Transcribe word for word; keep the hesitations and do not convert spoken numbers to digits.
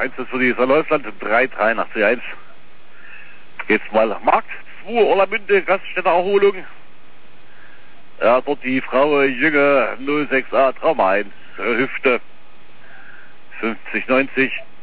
eins ist für die Salläufland, drei drei nach C eins. Geht's mal. Markt zwei, Orlamünde, Gaststätte Erholung. Ja, dort die Frau Jünger null sechs a Trauma eins, Hüfte fünfzig neunzig.